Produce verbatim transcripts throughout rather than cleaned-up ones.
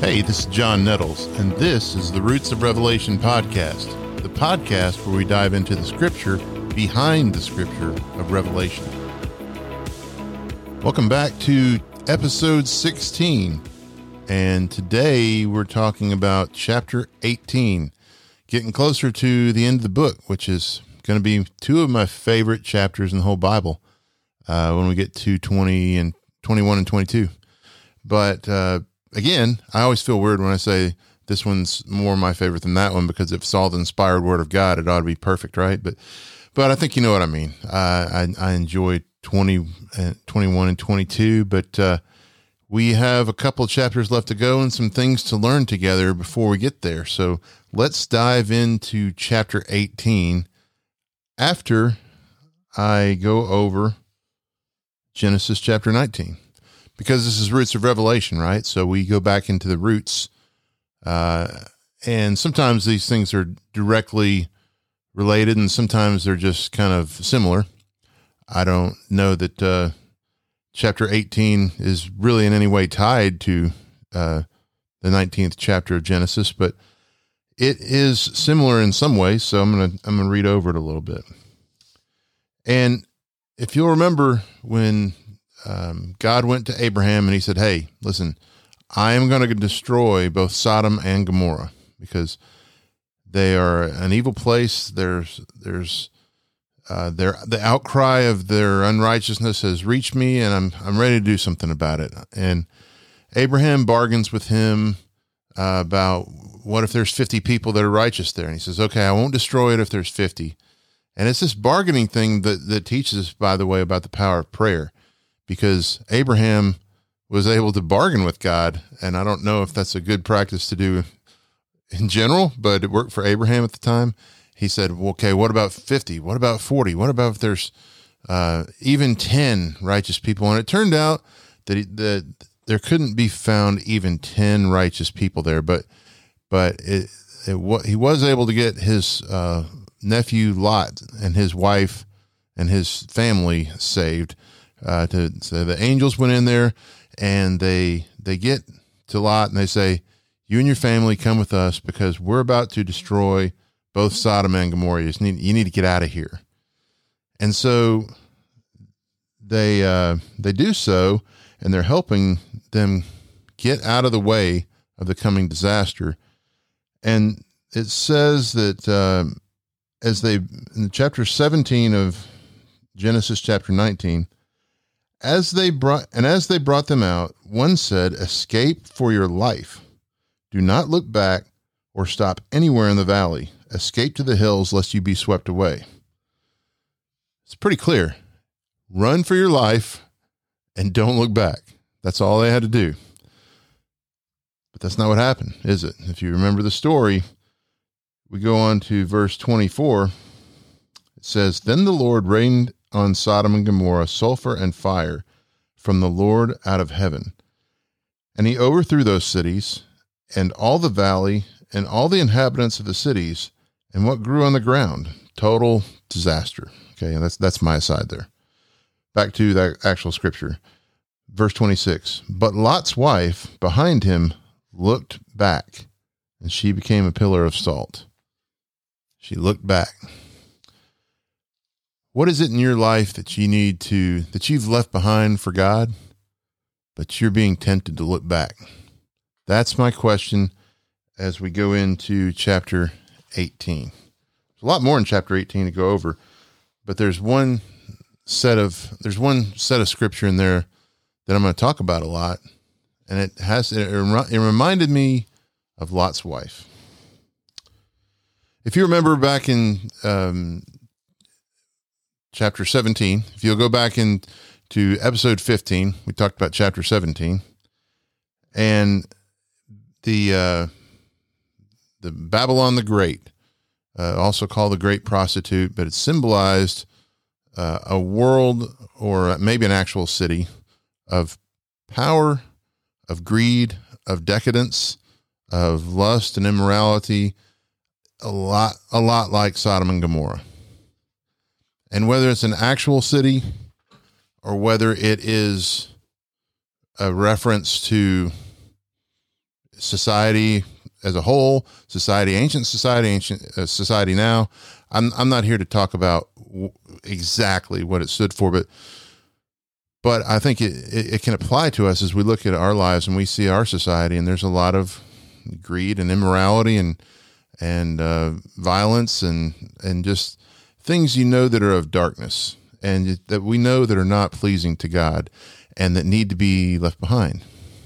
Hey, this is John Nettles, and this is the Roots of Revelation podcast, the podcast where we dive into the scripture behind the scripture of Revelation. Welcome back to episode sixteen, and today we're talking about chapter eighteen, getting closer to the end of the book, which is going to be two of my favorite chapters in the whole Bible uh, when we get to twenty and twenty-one and twenty-two. But uh, again, I always feel weird when I say this one's more my favorite than that one, because if it's all the inspired word of God, it ought to be perfect, right? But but I think you know what I mean. Uh, I, I enjoy twenty, uh, twenty-one and twenty-two, but uh, we have a couple of chapters left to go and some things to learn together before we get there. So let's dive into chapter eighteen after I go over Genesis chapter nineteen. Because this is Roots of Revelation, right? So we go back into the roots, uh, and sometimes these things are directly related, and sometimes they're just kind of similar. I don't know that uh, chapter eighteen is really in any way tied to uh, the nineteenth chapter of Genesis, but it is similar in some ways. So I'm gonna I'm gonna read over it a little bit. And if you'll remember when Um, God went to Abraham and he said, hey, listen, I am going to destroy both Sodom and Gomorrah because they are an evil place. There's, there's, uh, their, the outcry of their unrighteousness has reached me, and I'm, I'm ready to do something about it. And Abraham bargains with him uh, about what if there's fifty people that are righteous there? And he says, okay, I won't destroy it if there's fifty. And it's this bargaining thing that, that teaches us, by the way, about the power of prayer. Because Abraham was able to bargain with God, and I don't know if that's a good practice to do in general, but it worked for Abraham at the time. He said, well, okay, what about fifty? What about forty? What about if there's uh, even ten righteous people? And it turned out that, he, that there couldn't be found even ten righteous people there, but but it, it he was able to get his uh, nephew Lot and his wife and his family saved. Uh, to, so the angels went in there, and they they get to Lot and they say, you and your family come with us because we're about to destroy both Sodom and Gomorrah. You just need, you need to get out of here. And so they uh, they do so, and they're helping them get out of the way of the coming disaster. And it says that uh, as they in chapter seventeen of Genesis chapter nineteen. As they brought, and as they brought them out, one said, escape for your life. Do not look back or stop anywhere in the valley. Escape to the hills, lest you be swept away. It's pretty clear. Run for your life and don't look back. That's all they had to do. But that's not what happened, is it? If you remember the story, we go on to verse twenty-four. It says, then the Lord rained on Sodom and Gomorrah sulfur and fire from the Lord out of heaven. And he overthrew those cities and all the valley and all the inhabitants of the cities and what grew on the ground. Total disaster. Okay. And that's, that's my aside there. Back to that actual scripture. Verse twenty-six, but Lot's wife behind him looked back, and she became a pillar of salt. She looked back. What is it in your life that you need to, that you've left behind for God, but you're being tempted to look back? That's my question as we go into chapter eighteen. There's a lot more in chapter eighteen to go over, but there's one set of, there's one set of scripture in there that I'm going to talk about a lot. And it has, it, it reminded me of Lot's wife. If you remember back in, um, chapter seventeen, if you'll go back into episode fifteen, we talked about chapter seventeen, and the, uh, the Babylon the Great, uh, also called the Great Prostitute, but it symbolized, uh, a world, or maybe an actual city, of power, of greed, of decadence, of lust and immorality, a lot, a lot like Sodom and Gomorrah. And whether it's an actual city or whether it is a reference to society as a whole, society, ancient society, ancient uh, society now. I'm I'm not here to talk about w- exactly what it stood for, but but I think it, it, it can apply to us as we look at our lives and we see our society, and there's a lot of greed and immorality and and uh, violence and and just things you know that are of darkness and that we know that are not pleasing to God and that need to be left behind.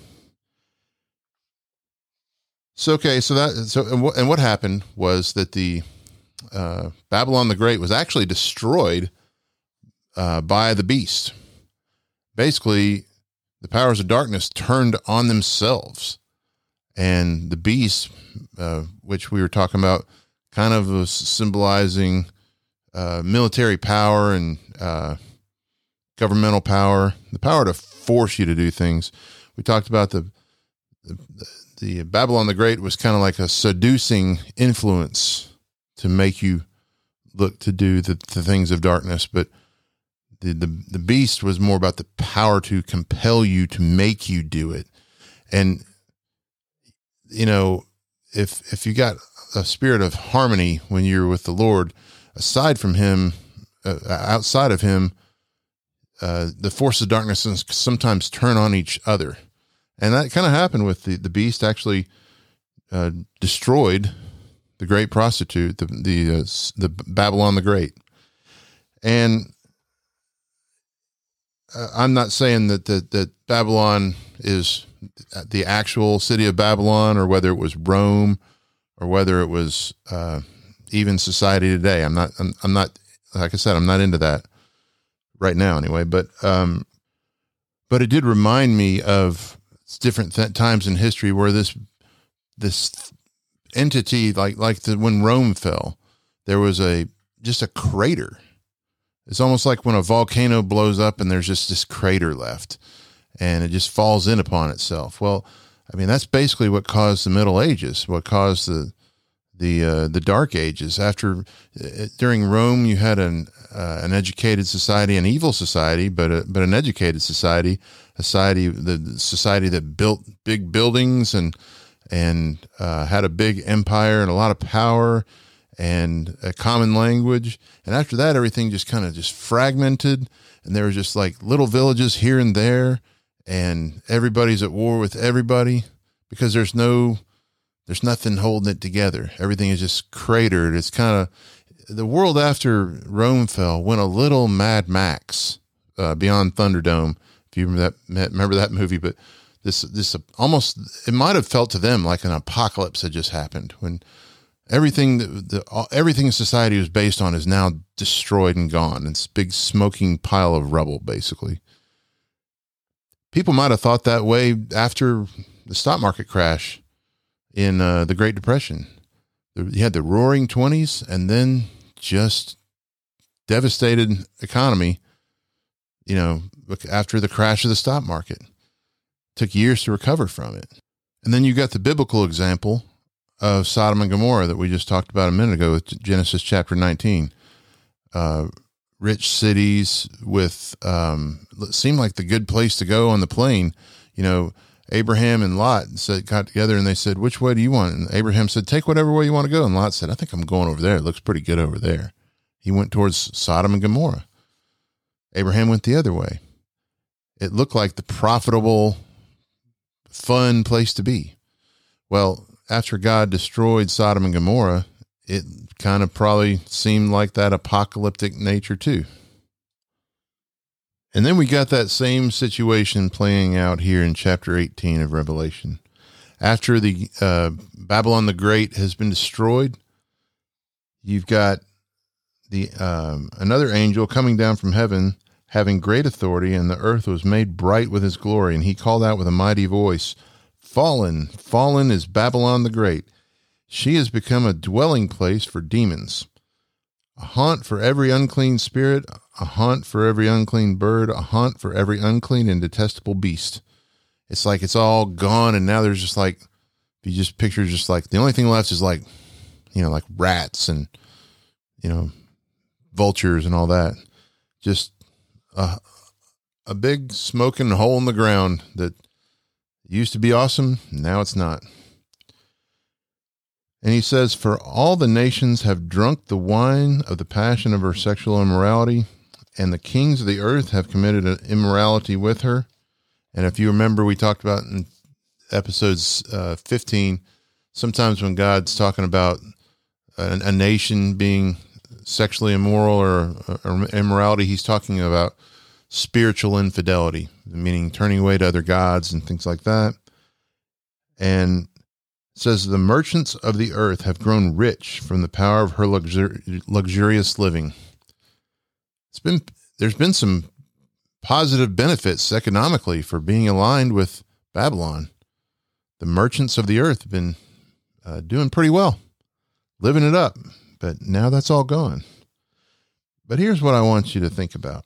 So, okay, so that, so, and what, and what happened was that the, uh, Babylon the Great was actually destroyed, uh, by the beast. Basically, the powers of darkness turned on themselves, and the beast, uh, which we were talking about, kind of was symbolizing, uh, military power and, uh, governmental power, the power to force you to do things. We talked about the, the, the Babylon the Great was kind of like a seducing influence to make you look to do the, the things of darkness. But the, the, the beast was more about the power to compel you to make you do it. And, you know, if, if you got a spirit of harmony when you're with the Lord, aside from him, uh, outside of him, Uh, the forces of darkness sometimes turn on each other. And that kind of happened with the, the beast actually, uh, destroyed the great prostitute, the, the, uh, the Babylon the Great. And uh, I'm not saying that, that, that Babylon is the actual city of Babylon, or whether it was Rome, or whether it was, uh, even society today. I'm not, I'm, I'm not, like I said, I'm not into that right now anyway, but, um, but it did remind me of different th- times in history where this, this entity, like, like the, when Rome fell, there was a, just a crater. It's almost like when a volcano blows up and there's just this crater left and it just falls in upon itself. Well, I mean, that's basically what caused the Middle Ages, what caused the, the, uh, the Dark Ages. After, uh, during Rome, you had an, uh, an educated society, an evil society, but, a, but an educated society, a society, the society that built big buildings and, and, uh, had a big empire and a lot of power and a common language. And after that, everything just kind of just fragmented, and there was just like little villages here and there, and everybody's at war with everybody because there's no, there's nothing holding it together. Everything is just cratered. It's kind of, the world after Rome fell went a little Mad Max, uh, Beyond Thunderdome. If you remember that, remember that movie, but this, this almost, it might've felt to them like an apocalypse had just happened when everything, the, the everything in society was based on is now destroyed and gone. It's a big smoking pile of rubble, basically. People might've thought that way after the stock market crash in uh, the Great Depression. You had the roaring twenties and then just devastated economy, you know, after the crash of the stock market. Took years to recover from it. And then you got the biblical example of Sodom and Gomorrah that we just talked about a minute ago with Genesis chapter nineteen. Uh, rich cities with, um, seemed like the good place to go on the plain. You know, Abraham and Lot said, got together and they said, which way do you want? And Abraham said, take whatever way you want to go. And Lot said, I think I'm going over there. It looks pretty good over there. He went towards Sodom and Gomorrah. Abraham went the other way. It looked like the profitable, fun place to be. Well, after God destroyed Sodom and Gomorrah, it kind of probably seemed like that apocalyptic nature too. And then we got that same situation playing out here in chapter eighteen of Revelation. After the uh, Babylon the Great has been destroyed, you've got the um, another angel coming down from heaven, having great authority, and the earth was made bright with his glory. And he called out with a mighty voice, Fallen, fallen is Babylon the Great. She has become a dwelling place for demons, a haunt for every unclean spirit, a haunt for every unclean bird, a haunt for every unclean and detestable beast. It's like it's all gone, and now there's just like, if you just picture just like, the only thing left is like, you know, like rats and, you know, vultures and all that. Just a, a big smoking hole in the ground that, It used to be awesome. Now it's not. And he says, for all the nations have drunk the wine of the passion of her sexual immorality, and the kings of the earth have committed an immorality with her. And if you remember, we talked about in episodes uh, fifteen, sometimes when God's talking about a, a nation being sexually immoral or, or immorality, he's talking about spiritual infidelity, meaning turning away to other gods and things like that. And it says, the merchants of the earth have grown rich from the power of her luxur- luxurious living. It's been, there's been some positive benefits economically for being aligned with Babylon. The merchants of the earth have been uh, doing pretty well, living it up, but now that's all gone. But here's what I want you to think about.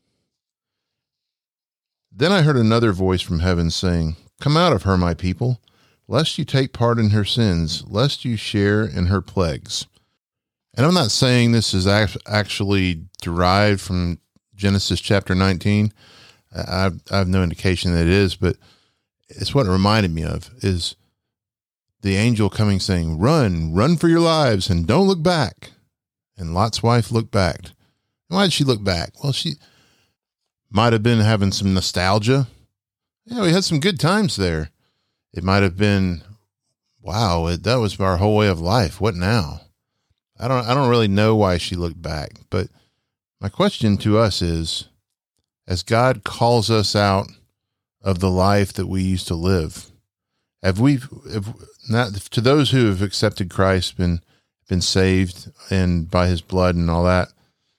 Then I heard another voice from heaven saying, come out of her, my people, lest you take part in her sins, lest you share in her plagues. And I'm not saying this is actually derived from Genesis chapter nineteen. I've, I have no indication that it is, but it's what it reminded me of, is the angel coming saying, run, run for your lives and don't look back. And Lot's wife looked back. Why did she look back? Well, she might have been having some nostalgia. Yeah, we had some good times there. It might have been, wow, it, that was our whole way of life. What now? I don't, I don't really know why she looked back, but my question to us is, as God calls us out of the life that we used to live, have we, have not, to those who have accepted Christ, been, been saved and by his blood and all that,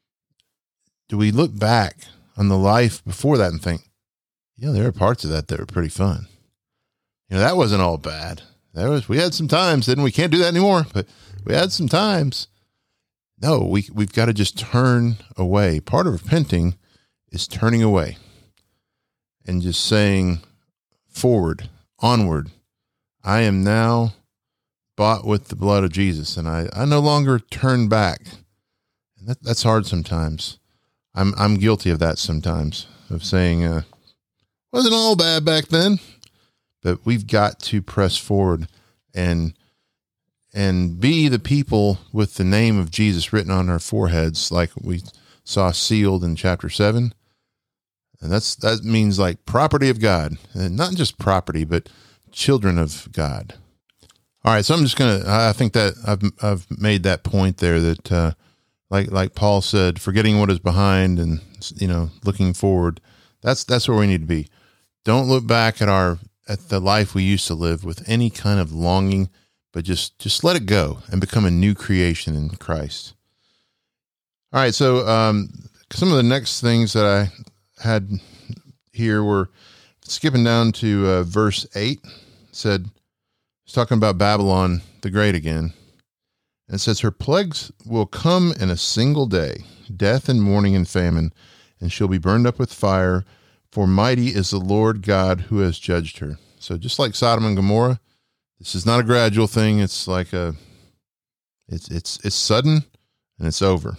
do we look back on the life before that and think, yeah, there are parts of that that were pretty fun. You know, that wasn't all bad. There was, we had some times, and we can't do that anymore, but we had some times. No, we, we've got to just turn away. Part of repenting is turning away and just saying forward, onward. I am now bought with the blood of Jesus, and I, I no longer turn back. And that, that's hard sometimes. I'm, I'm guilty of that sometimes, of saying, uh, wasn't all bad back then, but we've got to press forward and and be the people with the name of Jesus written on our foreheads, like we saw sealed in chapter seven. And that's, that means like property of God, and not just property, but children of God. All right. So I'm just going to, I think that I've, I've made that point there that, uh, like, like Paul said, forgetting what is behind and, you know, looking forward. That's, that's where we need to be. Don't look back at our, at the life we used to live with any kind of longing, but just, just let it go and become a new creation in Christ. All right. So, um, some of the next things that I had here were skipping down to, uh, verse eight. It said, it's talking about Babylon the Great again. And it says, her plagues will come in a single day, death and mourning and famine, and she'll be burned up with fire, for mighty is the Lord God who has judged her. So just like Sodom and Gomorrah, this is not a gradual thing. It's like a, it's, it's, it's sudden and it's over.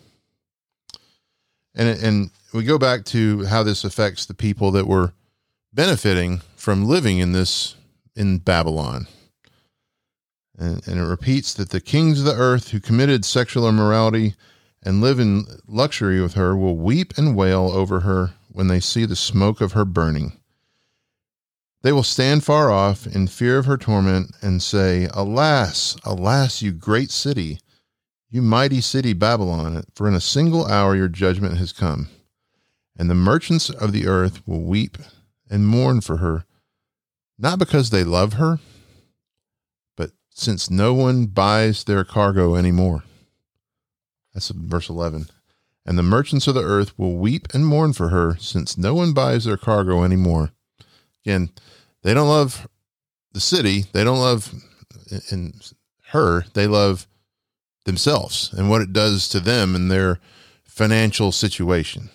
And, and we go back to how this affects the people that were benefiting from living in this, in Babylon. And, and it repeats that the kings of the earth who committed sexual immorality and live in luxury with her will weep and wail over her when they see the smoke of her burning. They will stand far off in fear of her torment and say, alas, alas, you great city, you mighty city Babylon, for in a single hour your judgment has come. And the merchants of the earth will weep and mourn for her, not because they love her, but since no one buys their cargo anymore. That's verse eleven. And the merchants of the earth will weep and mourn for her, since no one buys their cargo anymore. Again, they don't love the city. They don't love in her. They love themselves and what it does to them and their financial situation.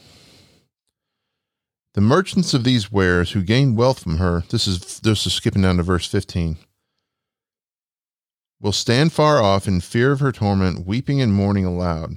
The merchants of these wares who gain wealth from her, this is, this is skipping down to verse fifteen, will stand far off in fear of her torment, weeping and mourning aloud.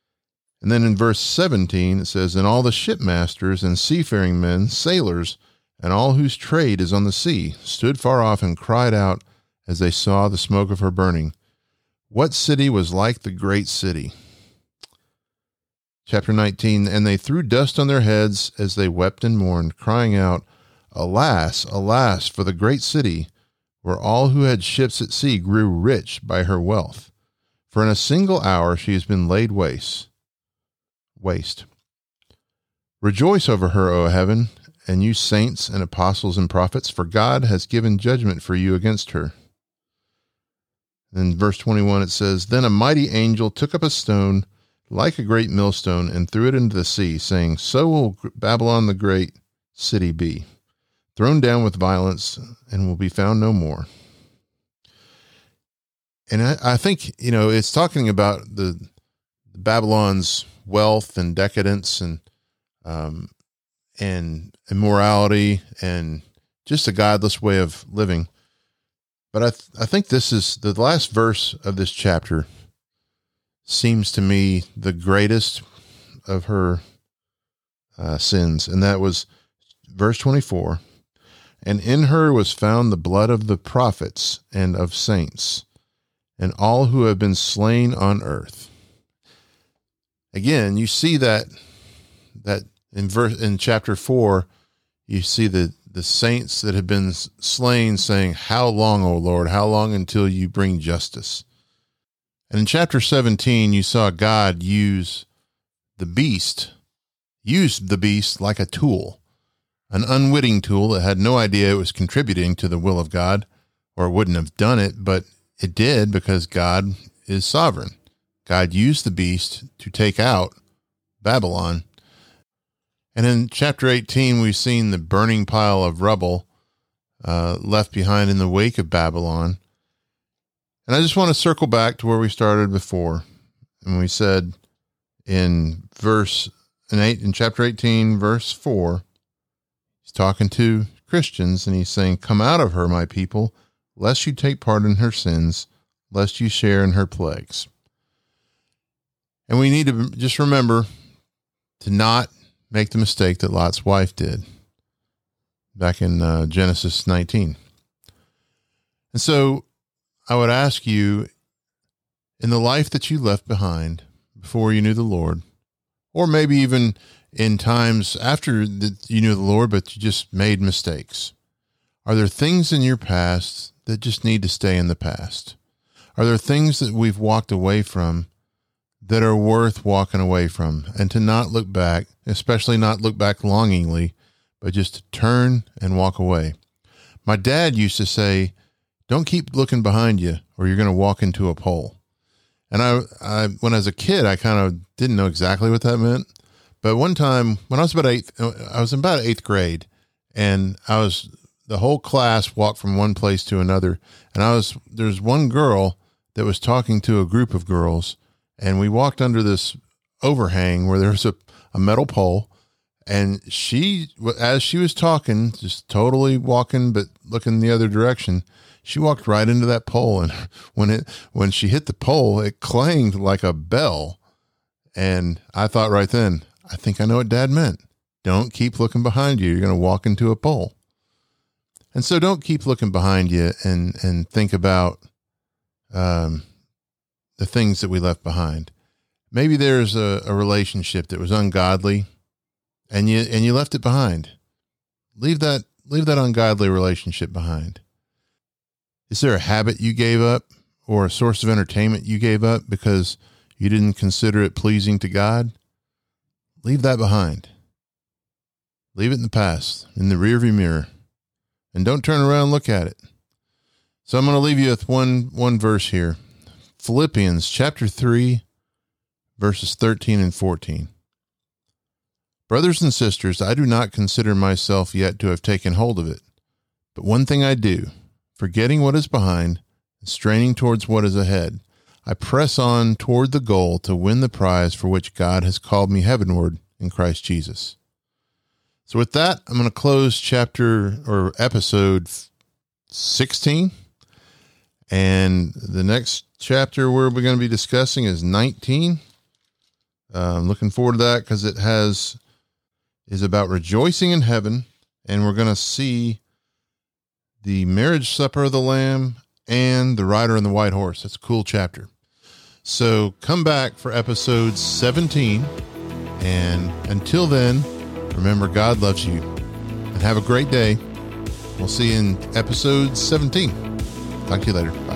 And then in verse seventeen, it says, and all the shipmasters and seafaring men, sailors, and all whose trade is on the sea, stood far off and cried out as they saw the smoke of her burning, what city was like the great city? Chapter nineteen, and they threw dust on their heads as they wept and mourned, crying out, Alas, alas, for the great city, where all who had ships at sea grew rich by her wealth. For in a single hour she has been laid waste. Waste. Rejoice over her, O heaven, and you saints and apostles and prophets, for God has given judgment for you against her. Then verse twenty-one, it says, Then a mighty angel took up a stone like a great millstone and threw it into the sea, saying, So will Babylon the great city be, thrown down with violence, and will be found no more. And I, I think, you know, it's talking about the Babylon's wealth and decadence and um, and immorality and just a godless way of living. But I th- I think this is the last verse of this chapter seems to me the greatest of her uh, sins. And that was verse twenty-four. And in her was found the blood of the prophets and of saints and all who have been slain on earth. Again, you see that, that in verse, in chapter four, you see the, the saints that have been slain saying, How long, O Lord, how long until you bring justice? And in chapter seventeen, you saw God use the beast, use the beast like a tool, an unwitting tool that had no idea it was contributing to the will of God, or it wouldn't have done it, but it did because God is sovereign. God used the beast to take out Babylon. And in chapter eighteen, we've seen the burning pile of rubble uh, left behind in the wake of Babylon. And I just want to circle back to where we started before. And we said in verse in eight, in chapter eighteen, verse four, he's talking to Christians and he's saying, Come out of her, my people, lest you take part in her sins, lest you share in her plagues. And we need to just remember to not make the mistake that Lot's wife did back in uh, Genesis nineteen. And so I would ask you, in the life that you left behind before you knew the Lord, or maybe even in times after that you knew the Lord, but you just made mistakes, are there things in your past that just need to stay in the past? Are there things that we've walked away from that are worth walking away from, and to not look back, especially not look back longingly, but just to turn and walk away? My dad used to say, Don't keep looking behind you or you're going to walk into a pole. And I, I, when I was a kid, I kind of didn't know exactly what that meant. But one time when I was about eighth, I was in about eighth grade, and I was, the whole class walked from one place to another. And I was, there's one girl that was talking to a group of girls, and we walked under this overhang where there was a, a metal pole. And she, as she was talking, just totally walking, but looking the other direction, she walked right into that pole. And when it, when she hit the pole, it clanged like a bell. And I thought right then, I think I know what Dad meant. Don't keep looking behind you. You're going to walk into a pole. And so don't keep looking behind you and, and think about, um, the things that we left behind. Maybe there's a, a relationship that was ungodly and you, and you left it behind. Leave that, leave that ungodly relationship behind. Is there a habit you gave up or a source of entertainment you gave up because you didn't consider it pleasing to God? Leave that behind. Leave it in the past, in the rearview mirror, and don't turn around and look at it. So I'm going to leave you with one, one verse here. Philippians chapter three, verses thirteen and fourteen. Brothers and sisters, I do not consider myself yet to have taken hold of it, but one thing I do, forgetting what is behind and straining towards what is ahead, I press on toward the goal to win the prize for which God has called me heavenward in Christ Jesus. So with that, I'm going to close chapter or episode sixteen. And the next chapter we're going to be discussing is nineteen. Uh, I'm looking forward to that because it has, is about rejoicing in heaven and we're going to see the marriage supper of the Lamb and the rider on the white horse. That's a cool chapter. So come back for episode seventeen. And until then, remember God loves you. And have a great day. We'll see you in episode seventeen. Talk to you later.